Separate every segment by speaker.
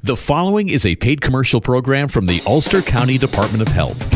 Speaker 1: The following is a paid commercial program from the Ulster County Department of Health.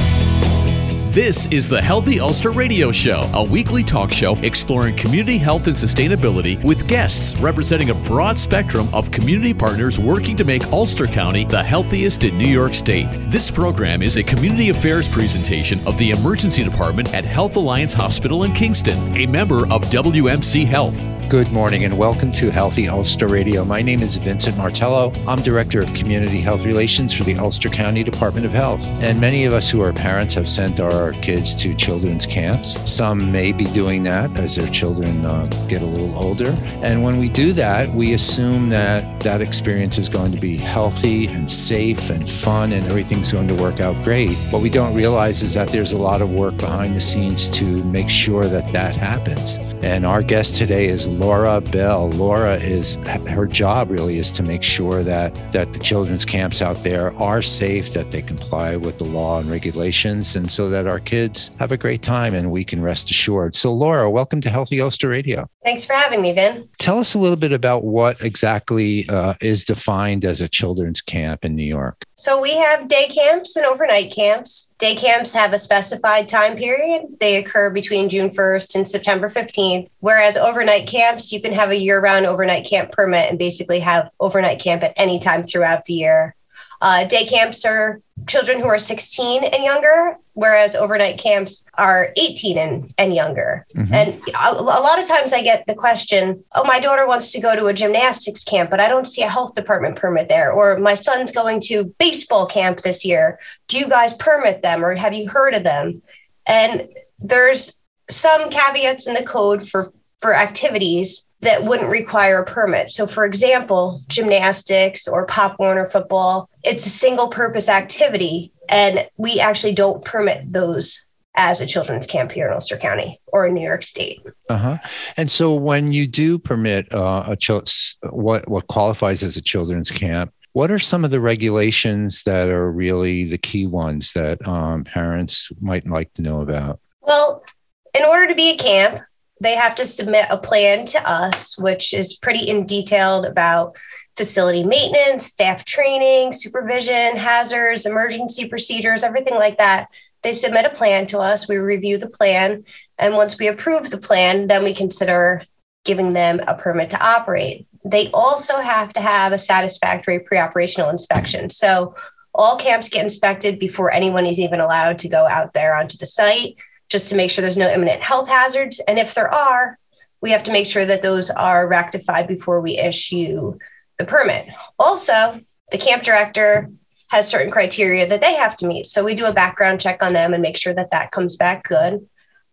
Speaker 1: This is the Healthy Ulster Radio Show, a weekly talk show exploring community health and sustainability with guests representing a broad spectrum of community partners working to make Ulster County the healthiest in New York State. This program is a community affairs presentation of the Emergency Department at Health Alliance Hospital in Kingston, a member of WMC Health.
Speaker 2: Good morning and welcome to Healthy Ulster Radio. My name is Vincent Martello. I'm Director of Community Health Relations for the Ulster County Department of Health. And many of us who are parents have sent our kids to children's camps. Some may be doing that as their children get a little older. And when we do that, we assume that that experience is going to be healthy and safe and fun and everything's going to work out great. What we don't realize is that there's a lot of work behind the scenes to make sure that that happens. And our guest today is Laura Bell. Laura her job really is to make sure that the children's camps out there are safe, that they comply with the law and regulations, and so that our kids have a great time and we can rest assured. So Laura, welcome to Healthy Ulster Radio.
Speaker 3: Thanks for having me, Vin.
Speaker 2: Tell us a little bit about what exactly is defined as a children's camp in New York.
Speaker 3: So we have day camps and overnight camps. Day camps have a specified time period. They occur between June 1st and September 15th, whereas overnight camps, you can have a year-round overnight camp permit and basically have overnight camp at any time throughout the year. Day camps are children who are 16 and younger, whereas overnight camps are 18 and younger. Mm-hmm. And a lot of times I get the question, oh, my daughter wants to go to a gymnastics camp, but I don't see a health department permit there. Or my son's going to baseball camp this year. Do you guys permit them or have you heard of them? And there's some caveats in the code for activities that wouldn't require a permit. So for example, gymnastics or Pop Warner football, it's a single purpose activity. And we actually don't permit those as a children's camp here in Ulster County or in New York State.
Speaker 2: Uh-huh. And so when you do permit what qualifies as a children's camp, what are some of the regulations that are really the key ones that parents might like to know about?
Speaker 3: Well, in order to be a camp, they have to submit a plan to us, which is pretty in detailed about facility maintenance, staff training, supervision, hazards, emergency procedures, everything like that. They submit a plan to us. We review the plan. And once we approve the plan, then we consider giving them a permit to operate. They also have to have a satisfactory pre-operational inspection. So all camps get inspected before anyone is even allowed to go out there onto the site, just to make sure there's no imminent health hazards. And if there are, we have to make sure that those are rectified before we issue the permit. Also, the camp director has certain criteria that they have to meet. So we do a background check on them and make sure that that comes back good.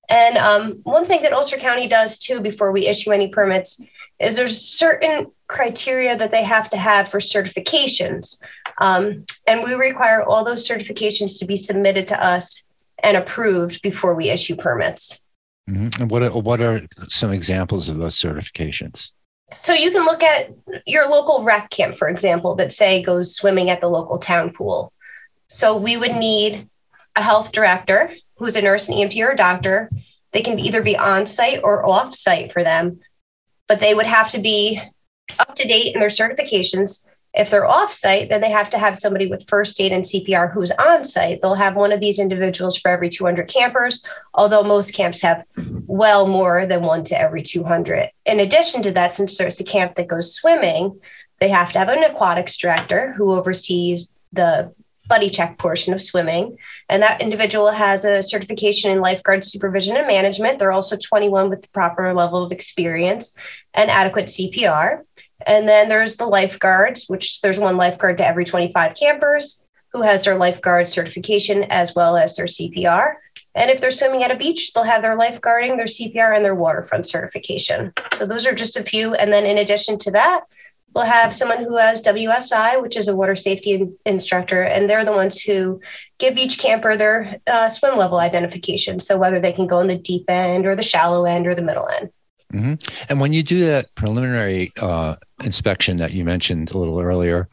Speaker 3: And one thing that Ulster County does too before we issue any permits is there's certain criteria that they have to have for certifications. And we require all those certifications to be submitted to us and approved before we issue permits.
Speaker 2: Mm-hmm. And what are some examples of those certifications?
Speaker 3: So you can look at your local rec camp, for example, that say goes swimming at the local town pool. So we would need a health director who's a nurse, an EMT, or a doctor. They can either be on site or off site for them, but they would have to be up to date in their certifications. If they're off site, then they have to have somebody with first aid and CPR who's on site. They'll have one of these individuals for every 200 campers, although most camps have well more than one to every 200. In addition to that, since there's a camp that goes swimming, they have to have an aquatics director who oversees the buddy check portion of swimming. And that individual has a certification in lifeguard supervision and management. They're also 21 with the proper level of experience and adequate CPR. And then there's the lifeguards, which there's one lifeguard to every 25 campers who has their lifeguard certification as well as their CPR. And if they're swimming at a beach, they'll have their lifeguarding, their CPR, and their waterfront certification. So those are just a few. And then in addition to that, we'll have someone who has WSI, which is a water safety instructor, and they're the ones who give each camper their swim level identification. So whether they can go in the deep end or the shallow end or the middle end.
Speaker 2: Mm-hmm. And when you do that preliminary inspection that you mentioned a little earlier,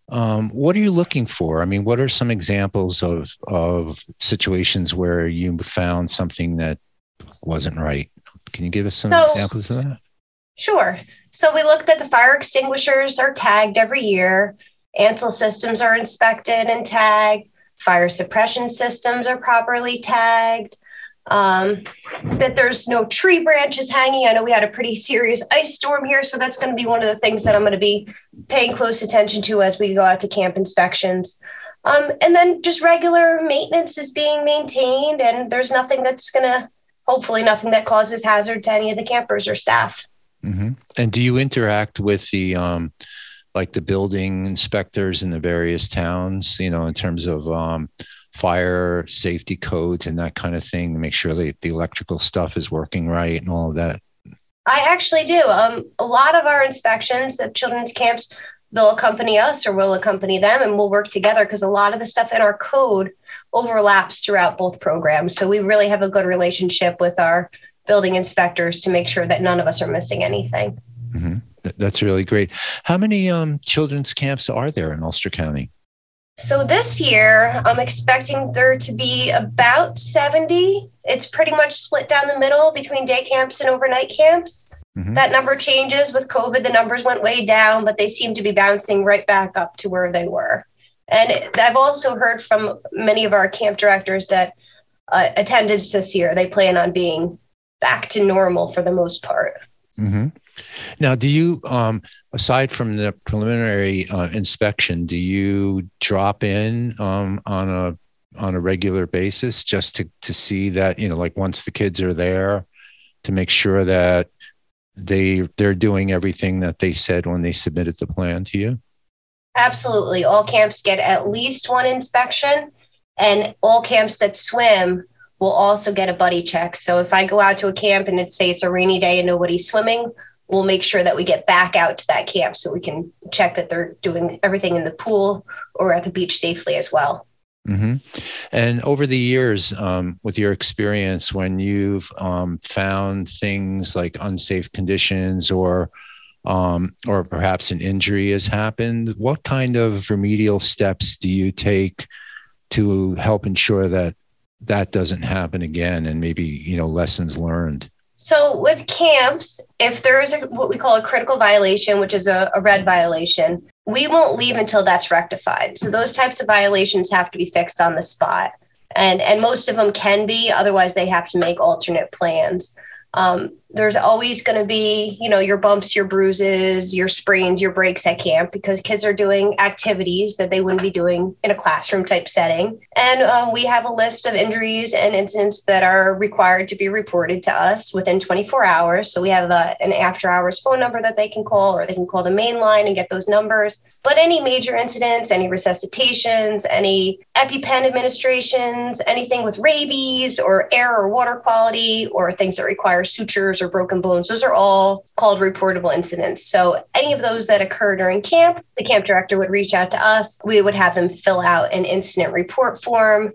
Speaker 2: what are you looking for? I mean, what are some examples of situations where you found something that wasn't right? Can you give us some examples of that?
Speaker 3: Sure. So we looked at the fire extinguishers are tagged every year. Ansel systems are inspected and tagged. Fire suppression systems are properly tagged. That there's no tree branches hanging. I know we had a pretty serious ice storm here, so that's going to be one of the things that I'm going to be paying close attention to as we go out to camp inspections. And then just regular maintenance is being maintained, and there's nothing that's hopefully nothing that causes hazard to any of the campers or staff.
Speaker 2: Mm-hmm. And do you interact with the like the building inspectors in the various towns, in terms of fire safety codes and that kind of thing, to make sure that the electrical stuff is working right and all of that?
Speaker 3: I actually do. A lot of our inspections at children's camps, they'll accompany us or we'll accompany them, and we'll work together because a lot of the stuff in our code overlaps throughout both programs. So we really have a good relationship with our building inspectors to make sure that none of us are missing anything.
Speaker 2: Mm-hmm. That's really great. How many children's camps are there in Ulster County?
Speaker 3: So this year, I'm expecting there to be about 70. It's pretty much split down the middle between day camps and overnight camps. Mm-hmm. That number changes with COVID. The numbers went way down, but they seem to be bouncing right back up to where they were. And I've also heard from many of our camp directors that attendance this year, they plan on being back to normal for the most part.
Speaker 2: Mm-hmm. Now, do you, aside from the preliminary inspection, do you drop in on a regular basis just to see that, like once the kids are there, to make sure that they're doing everything that they said when they submitted the plan to you?
Speaker 3: Absolutely. All camps get at least one inspection, and all camps that swim will also get a buddy check. So if I go out to a camp and it's a rainy day and nobody's swimming, we'll make sure that we get back out to that camp so we can check that they're doing everything in the pool or at the beach safely as well.
Speaker 2: Mm-hmm. And over the years, with your experience, when you've found things like unsafe conditions or perhaps an injury has happened, what kind of remedial steps do you take to help ensure that doesn't happen again, and maybe, lessons learned?
Speaker 3: So with camps, if there is what we call a critical violation, which is a red violation, we won't leave until that's rectified. So those types of violations have to be fixed on the spot. And most of them can be, otherwise they have to make alternate plans. There's always going to be, your bumps, your bruises, your sprains, your breaks at camp, because kids are doing activities that they wouldn't be doing in a classroom type setting. And we have a list of injuries and incidents that are required to be reported to us within 24 hours. So we have an after hours phone number that they can call, or they can call the main line and get those numbers. But any major incidents, any resuscitations, any EpiPen administrations, anything with rabies or air or water quality, or things that require sutures or broken bones, those are all called reportable incidents. So any of those that occur during camp, the camp director would reach out to us. We would have them fill out an incident report form.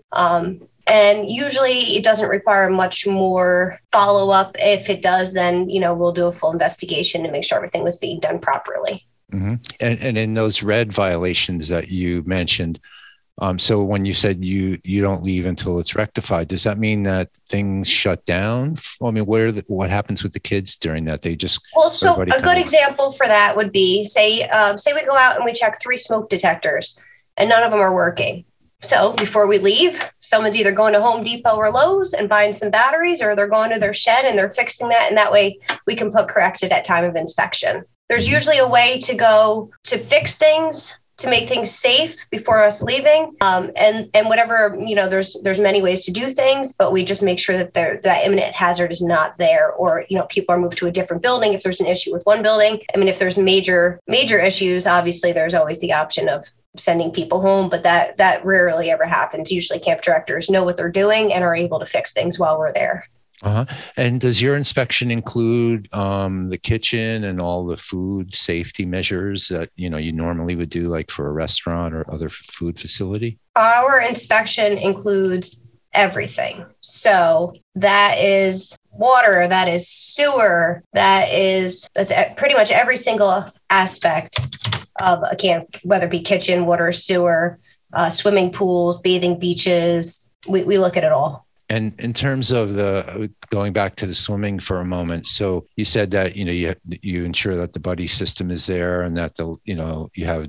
Speaker 3: And usually it doesn't require much more follow-up. If it does, then, we'll do a full investigation to make sure everything was being done properly.
Speaker 2: Mm-hmm. And in those red violations that you mentioned, so when you said you don't leave until it's rectified, does that mean that things shut down? I mean, what happens with the kids during that? They just
Speaker 3: so a good example for that would be say we go out and we check 3 smoke detectors and none of them are working. So before we leave, someone's either going to Home Depot or Lowe's and buying some batteries, or they're going to their shed and they're fixing that, and that way we can put corrected at time of inspection. There's usually a way to go to fix things, to make things safe before us leaving. And whatever, there's many ways to do things, but we just make sure that that imminent hazard is not there, or, people are moved to a different building if there's an issue with one building. I mean, if there's major issues, obviously there's always the option of sending people home, but that rarely ever happens. Usually camp directors know what they're doing and are able to fix things while we're there.
Speaker 2: Uh-huh. And does your inspection include the kitchen and all the food safety measures that, you normally would do, like for a restaurant or other food facility? Our
Speaker 3: inspection includes everything. So that is water, that is sewer, that's pretty much every single aspect of a camp, whether it be kitchen, water, sewer, swimming pools, bathing beaches. We look at it all.
Speaker 2: And in terms of going back to the swimming for a moment, so you said that, you ensure that the buddy system is there and that you have the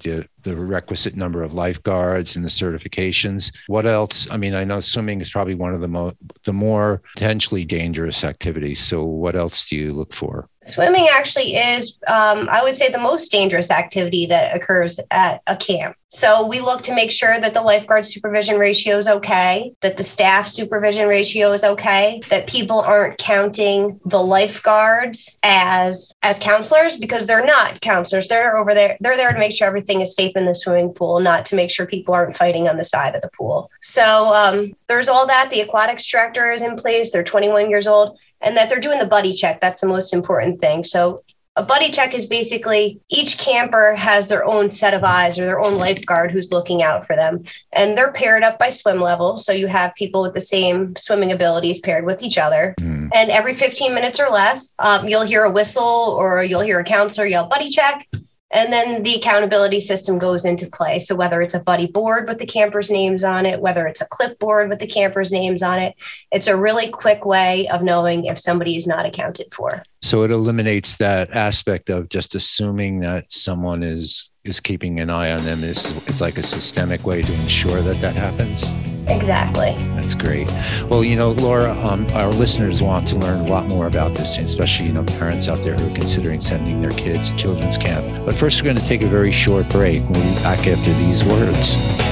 Speaker 2: the requisite number of lifeguards and the certifications. What else? I mean, I know swimming is probably one of the more potentially dangerous activities. So what else do you look for?
Speaker 3: Swimming actually is, I would say, the most dangerous activity that occurs at a camp. So we look to make sure that the lifeguard supervision ratio is okay, that the staff supervision ratio is okay, that people aren't counting the lifeguards as counselors, because they're not counselors. They're over there. They're there to make sure everything is safe in the swimming pool, not to make sure people aren't fighting on the side of the pool. So there's all that. The aquatics director is in place. They're 21 years old, and that they're doing the buddy check. That's the most important thing. So a buddy check is basically each camper has their own set of eyes or their own lifeguard who's looking out for them. And they're paired up by swim level. So you have people with the same swimming abilities paired with each other. And every 15 minutes or less, you'll hear a whistle or you'll hear a counselor yell buddy check. And then the accountability system goes into play. So whether it's a buddy board with the campers' names on it, whether it's a clipboard with the campers' names on it, it's a really quick way of knowing if somebody is not accounted for.
Speaker 2: So it eliminates that aspect of just assuming that someone is keeping an eye on them. It's like a systemic way to ensure that happens.
Speaker 3: Exactly.
Speaker 2: That's great. Well, Laura, our listeners want to learn a lot more about this, especially, parents out there who are considering sending their kids to children's camp. But first, we're going to take a very short break. We'll be back after these words.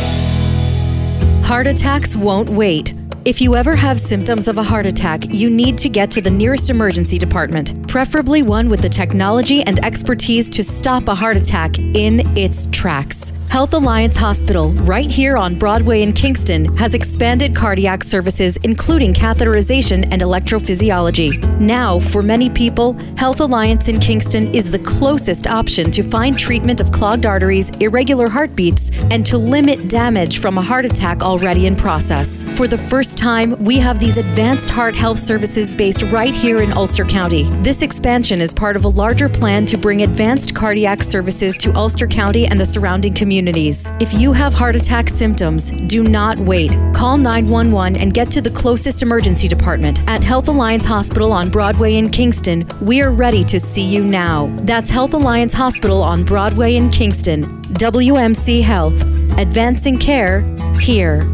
Speaker 4: Heart attacks won't wait. If you ever have symptoms of a heart attack, you need to get to the nearest emergency department, preferably one with the technology and expertise to stop a heart attack in its tracks. Health Alliance Hospital, right here on Broadway in Kingston, has expanded cardiac services, including catheterization and electrophysiology. Now, for many people, Health Alliance in Kingston is the closest option to find treatment of clogged arteries, irregular heartbeats, and to limit damage from a heart attack already in process. For the first time, we have these advanced heart health services based right here in Ulster County. This expansion is part of a larger plan to bring advanced cardiac services to Ulster County and the surrounding communities. If you have heart attack symptoms, do not wait. Call 911 and get to the closest emergency department. At Health Alliance Hospital on Broadway in Kingston, we are ready to see you now. That's Health Alliance Hospital on Broadway in Kingston. WMC Health. Advancing care here.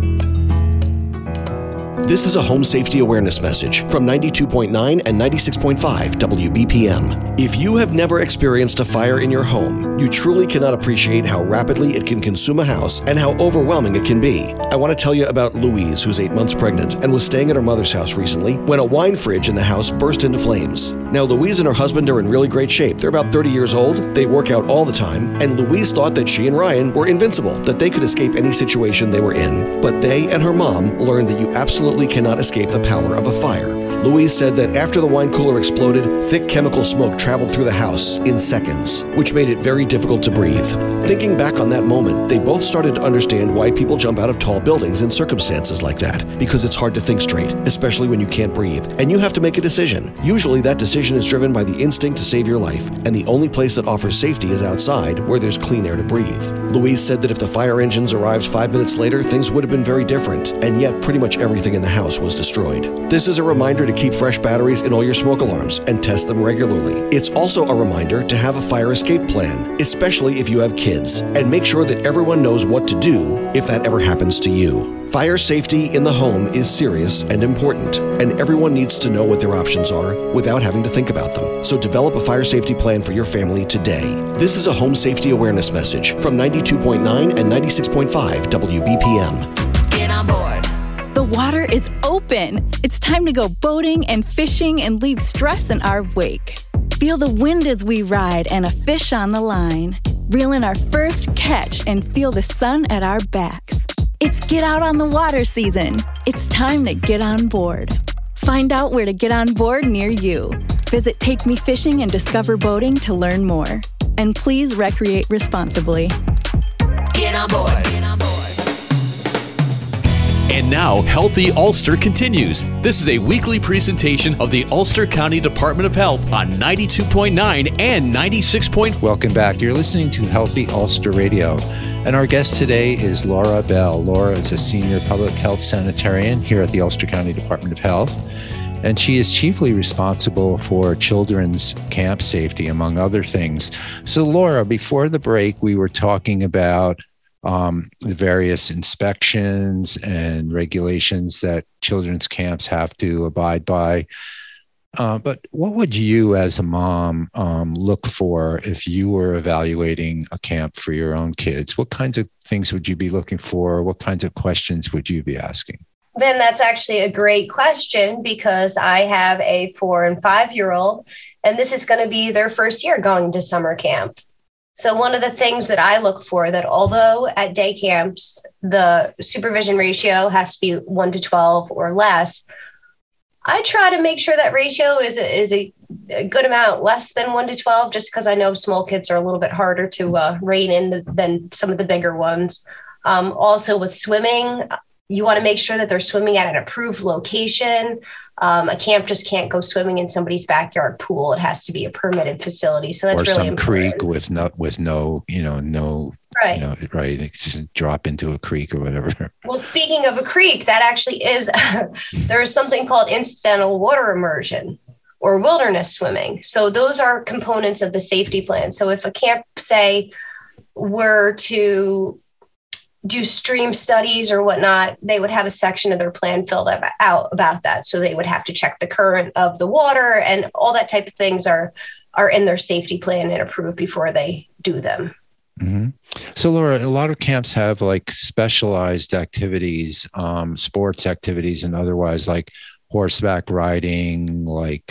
Speaker 5: This is a home safety awareness message from 92.9 and 96.5 WBPM. If you have never experienced a fire in your home, you truly cannot appreciate how rapidly it can consume a house and how overwhelming it can be. I want to tell you about Louise, who's 8 months pregnant and was staying at her mother's house recently when a wine fridge in the house burst into flames. Now, Louise and her husband are in really great shape. They're about 30 years old, they work out all the time, and Louise thought that she and Ryan were invincible, that they could escape any situation they were in. But they and her mom learned that you absolutely cannot escape the power of a fire. Louise said that after the wine cooler exploded, thick chemical smoke traveled through the house in seconds, which made it very difficult to breathe. Thinking back on that moment, they both started to understand why people jump out of tall buildings in circumstances like that, because it's hard to think straight, especially when you can't breathe, and you have to make a decision. Usually that decision is driven by the instinct to save your life, and the only place that offers safety is outside, where there's clean air to breathe. Louise said that if the fire engines arrived 5 minutes later, things would have been very different, and yet pretty much everything in the house was destroyed. This is a reminder to keep fresh batteries in all your smoke alarms and test them regularly. It's also a reminder to have a fire escape plan, especially if you have kids, and make sure that everyone knows what to do if that ever happens to you. Fire safety in the home is serious and important, and everyone needs to know what their options are without having to think about them. So develop a fire safety plan for your family today. This is a home safety awareness message from 92.9 and 96.5 WBPM.
Speaker 6: Get on board. The water is open. It's time to go boating and fishing and leave stress in our wake. Feel the wind as we ride and a fish on the line. Reel in our first catch and feel the sun at our backs. It's get out on the water season. It's time to get on board. Find out where to get on board near you. Visit Take Me Fishing and Discover Boating to learn more. And please recreate responsibly.
Speaker 7: Get on board. Get on board.
Speaker 1: And now, Healthy Ulster continues. This is a weekly presentation of the Ulster County Department of Health on 92.9 and 96.
Speaker 2: Welcome back. You're listening to Healthy Ulster Radio. And our guest today is Laura Bell. Laura is a senior public health sanitarian here at the Ulster County Department of Health. and she is chiefly responsible for children's camp safety, among other things. So, Laura, before the break, we were talking about the various inspections and regulations that children's camps have to abide by. But what would you as a mom look for if you were evaluating a camp for your own kids? What kinds of things would you be looking for? What kinds of questions would you be asking?
Speaker 3: Ben, that's actually a great question because I have a 4 and 5-year-old, and this is going to be their first year going to summer camp. So one of the things that I look for, that although at day camps, the supervision ratio has to be 1 to 12 or less, I try to make sure that ratio is a good amount less than 1 to 12, just because I know small kids are a little bit harder to rein in than some of the bigger ones. Also with swimming, you want to make sure that they're swimming at an approved location. A camp just can't go swimming in somebody's backyard pool. It has to be a permitted facility. So that's
Speaker 2: or
Speaker 3: really
Speaker 2: some
Speaker 3: important.
Speaker 2: creek with no,
Speaker 3: Right.
Speaker 2: Right. It's just drop into a creek or whatever.
Speaker 3: Well, speaking of a creek, that actually is, there's something called incidental water immersion or wilderness swimming. So those are components of the safety plan. So if a camp, say, were to do stream studies or whatnot, they would have a section of their plan filled out about that. So they would have to check the current of the water, and all that type of things are in their safety plan and approved before they do them.
Speaker 2: Mm-hmm. So, Laura, a lot of camps have like specialized activities, sports activities and otherwise, like horseback riding, like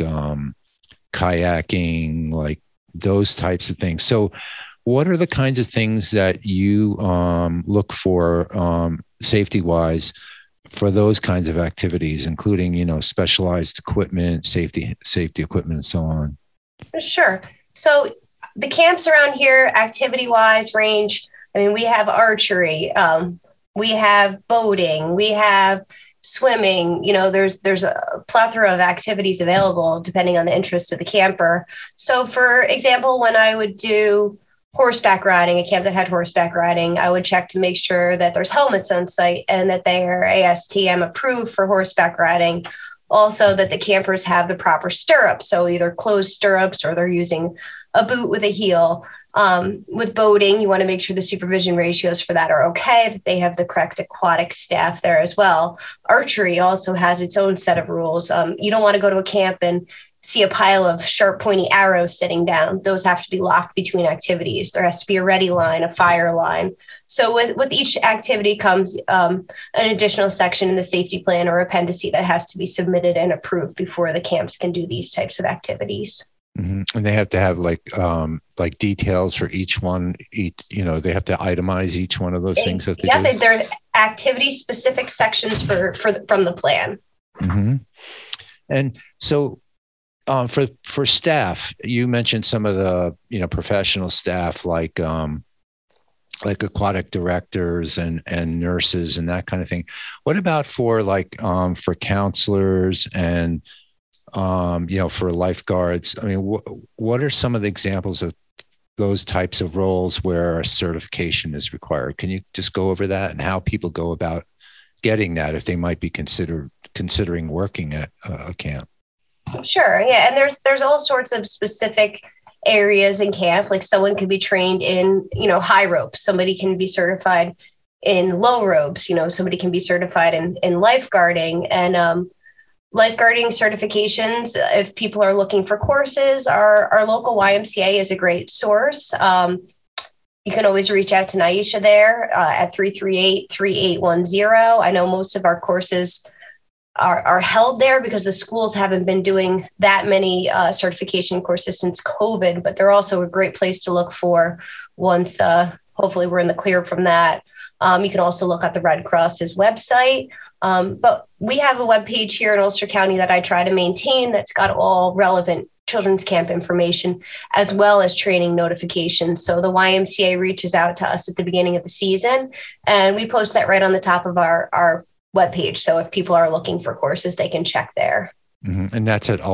Speaker 2: kayaking, like those types of things. So what are the kinds of things that you look for safety-wise for those kinds of activities, including, specialized equipment, safety equipment, and so on?
Speaker 3: Sure. So the camps around here, activity-wise, range. I mean, we have archery, we have boating, we have swimming. There's a plethora of activities available depending on the interest of the camper. So, for example, when I would do horseback riding, a camp that had horseback riding, I would check to make sure that there's helmets on site and that they are ASTM approved for horseback riding. Also, that the campers have the proper stirrups, so either closed stirrups or they're using a boot with a heel. With boating, you want to make sure the supervision ratios for that are okay, that they have the correct aquatic staff there as well. Archery also has its own set of rules. You don't want to go to a camp and see a pile of sharp, pointy arrows sitting down. Those have to be locked between activities. There has to be a ready line, a fire line. So with each activity comes an additional section in the safety plan or appendice that has to be submitted and approved before the camps can do these types of activities.
Speaker 2: Mm-hmm. And they have to have like details for each one. They have to itemize each one of those things that they do.
Speaker 3: Yeah, they're activity-specific sections from the plan.
Speaker 2: Mm-hmm. And so, for staff, you mentioned some of the professional staff like aquatic directors and nurses and that kind of thing. What about for for counselors and for lifeguards? I mean, what are some of the examples of those types of roles where a certification is required? Can you just go over that and how people go about getting that if they might be considering working at a camp?
Speaker 3: Sure. Yeah. And there's all sorts of specific areas in camp. Like someone could be trained in, high ropes. Somebody can be certified in low ropes. Somebody can be certified in lifeguarding. And lifeguarding certifications, if people are looking for courses, our local YMCA is a great source. You can always reach out to Naisha there at 338-3810. I know most of our courses are held there because the schools haven't been doing that many certification courses since COVID, but they're also a great place to look for once hopefully we're in the clear from that. You can also look at the Red Cross's website. But we have a webpage here in Ulster County that I try to maintain that's got all relevant children's camp information as well as training notifications. So the YMCA reaches out to us at the beginning of the season, and we post that right on the top of our webpage. So if people are looking for courses, they can check there.
Speaker 2: Mm-hmm. And that's at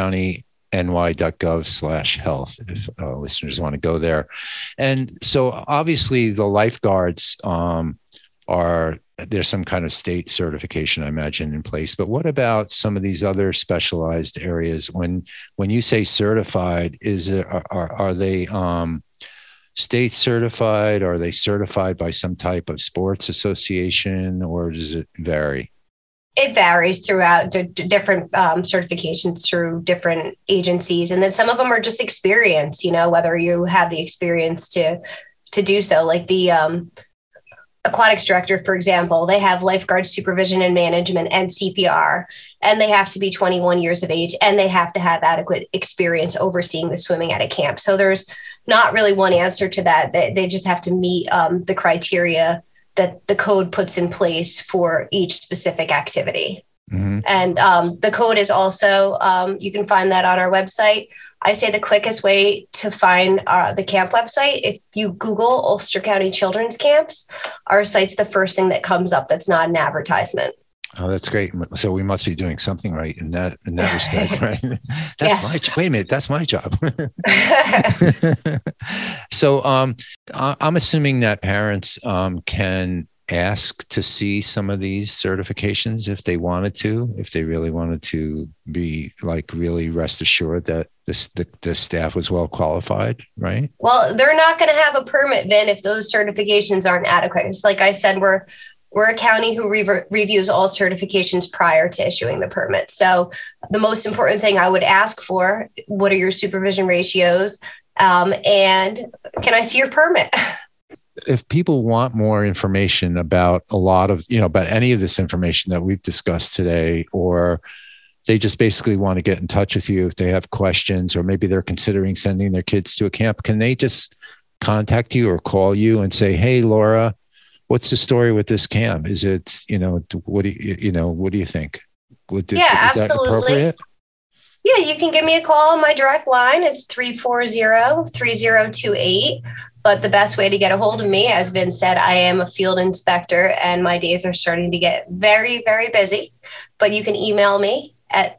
Speaker 2: ulstercountyny.gov/health if listeners want to go there. And so obviously the lifeguards are there's some kind of state certification, I imagine, in place. But what about some of these other specialized areas? When you say certified, are they state certified? Are they certified by some type of sports association, or does it vary?
Speaker 3: It varies throughout different certifications through different agencies. And then some of them are just experience, whether you have the experience to do so. Like the aquatics director, for example, they have lifeguard supervision and management and CPR, and they have to be 21 years of age, and they have to have adequate experience overseeing the swimming at a camp. So there's not really one answer to that. They just have to meet the criteria that the code puts in place for each specific activity. Mm-hmm. And the code is also, you can find that on our website. I say the quickest way to find the camp website, if you Google Ulster County Children's Camps, our site's the first thing that comes up that's not an advertisement. Oh,
Speaker 2: that's great. So we must be doing something right in that respect, right? Wait a minute, that's my job. So I'm assuming that parents can ask to see some of these certifications if they wanted to, if they really wanted to be really rest assured that the staff was well qualified, right? Well,
Speaker 3: they're not going to have a permit then if those certifications aren't adequate. It's like I said, we're a county who reviews all certifications prior to issuing the permit. So the most important thing I would ask for, what are your supervision ratios? And can I see your permit?
Speaker 2: If people want more information about about any of this information that we've discussed today, or they just basically want to get in touch with you if they have questions, or maybe they're considering sending their kids to a camp, can they just contact you or call you and say, hey, Laura, what's the story with this camp? Is it, what do you think?
Speaker 3: Is absolutely. That appropriate? Yeah, you can give me a call on my direct line. It's 340-3028. But the best way to get a hold of me, as Vince said, I am a field inspector and my days are starting to get very, very busy. But you can email me at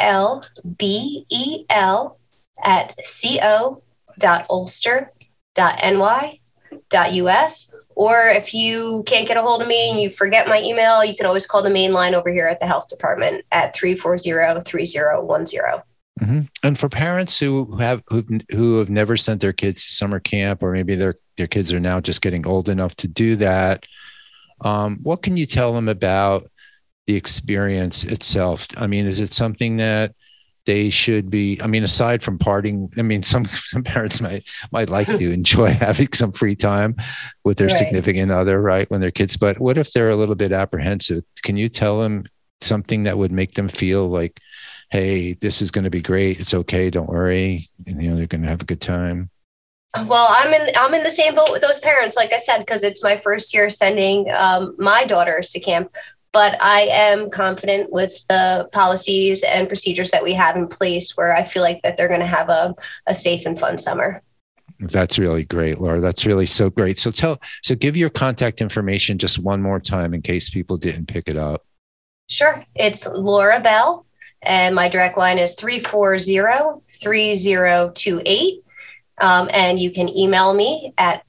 Speaker 3: lbel@co.ulster.ny.us. Or if you can't get a hold of me and you forget my email, you can always call the main line over here at the health department at 340-3010.
Speaker 2: Mm-hmm. And for parents who have never sent their kids to summer camp, or maybe their kids are now just getting old enough to do that, what can you tell them about the experience itself? I mean, is it something that they should be? I mean, aside from partying, I mean, some parents might like to enjoy having some free time with their significant other, right, when they're kids. But what if they're a little bit apprehensive? Can you tell them something that would make them feel like, hey, this is going to be great. It's okay. Don't worry. They're going to have a good time.
Speaker 3: Well, I'm in the same boat with those parents, like I said, because it's my first year sending my daughters to camp. But I am confident with the policies and procedures that we have in place, where I feel like that they're going to have a safe and fun summer.
Speaker 2: That's really great, Laura. That's really so great. So give your contact information just one more time in case people didn't pick it up.
Speaker 3: Sure. It's Laura Bell. And my direct line is 340-3028. And you can email me at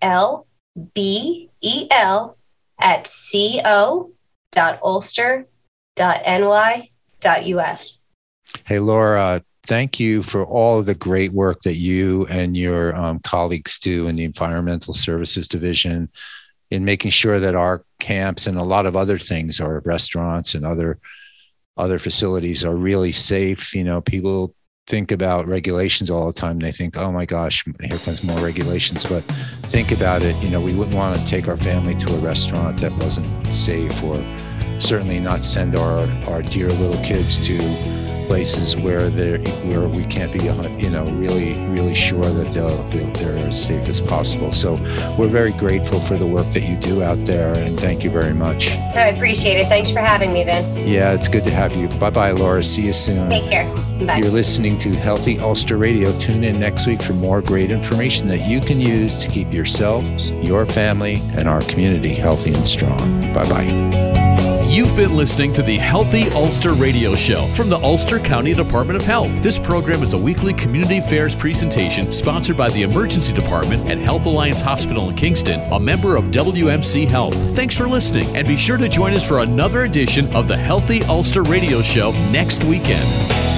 Speaker 3: lbel@co.ulster.ny.us.
Speaker 2: Hey, Laura, thank you for all of the great work that you and your colleagues do in the Environmental Services Division in making sure that our camps and a lot of other things, our restaurants and other facilities, are really safe. People think about regulations all the time. They think, oh my gosh, here comes more regulations. But think about it. We wouldn't want to take our family to a restaurant that wasn't safe, or certainly not send our dear little kids to places where we can't be, really sure that they're as safe as possible. So we're very grateful for the work that you do out there, and thank you very much.
Speaker 3: I appreciate it. Thanks for having me, Vin.
Speaker 2: Yeah, it's good to have you. Bye-bye, Laura. See you soon.
Speaker 3: Take care. Bye.
Speaker 2: You're listening to Healthy Ulster Radio. Tune in next week for more great information that you can use to keep yourself, your family, and our community healthy and strong. Bye-bye.
Speaker 1: You've been listening to the Healthy Ulster Radio Show from the Ulster County Department of Health. This program is a weekly community affairs presentation sponsored by the Emergency Department at Health Alliance Hospital in Kingston, a member of WMC Health. Thanks for listening, and be sure to join us for another edition of the Healthy Ulster Radio Show next weekend.